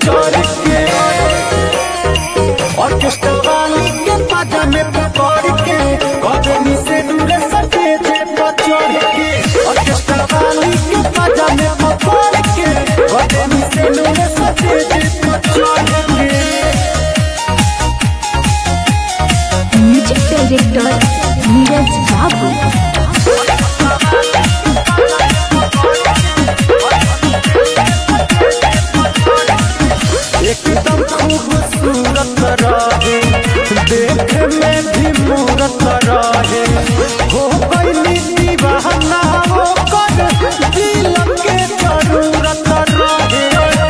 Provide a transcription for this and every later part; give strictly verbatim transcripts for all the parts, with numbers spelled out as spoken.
चढ़ के ऑर्केस्ट्रा वाली के पाजा में पकड़ के कदमी से दूर सफेद पर चढ़ के ऑर्केस्ट्रा वाली के पाजा में पकड़ के कदमी से दूर सफेद पर चढ़ के। म्यूजिक डायरेक्टर नीरज बाबू। एकदम खूबसूरत रहे देख में भी मूरत रहे हो गई दीवाना हो कर दिल के जरूरत रहे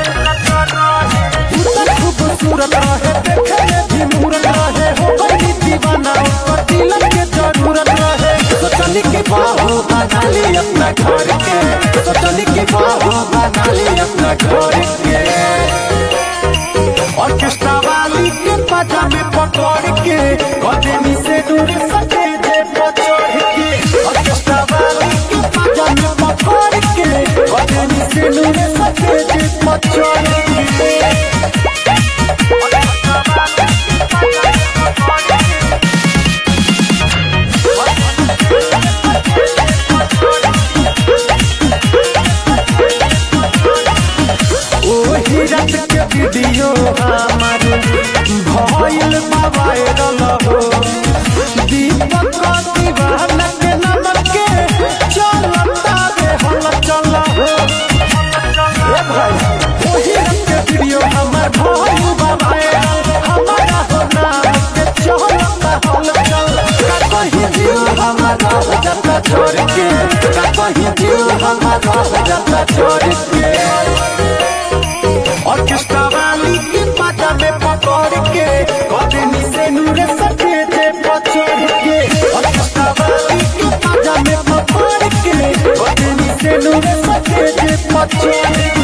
खूबसूरत रहे देख में भी मूरत रहे हो गई दीवाना कर दिल के जरूरत रहे। सोचनी के बाहु बना ली अपना घर के सोचनी के बाहु बना ली अपना घर के ऑर्केस्ट्रा वाली के पाजा में पकड़ के कदमी से दूर सफेद पर चढ़ के ऑर्केस्ट्रा वाली के पाजा में पकड़ के कदमी से दूर सफेद पर चढ़ के। ओही रात के वीडियो हमार भइल वायरल हो दीपक दीवाना के नाम के चलता रे हल चल हो ए भाई ओही रात के वीडियो हमार भइल वायरल हमारा हो नाम के चलता हल चल का कहीं दिल हमारा जाता छोड़ के का कहीं दिल हमारा जाता छोड़ के ऑर्केस्ट्रा वाली के पाजा में पकड़ के कदमी से नूर सफेद पर चढ़ के ऑर्केस्ट्रा वाली के पाजा में पकड़ के कदमी से नूर सफेद पर चढ़ के।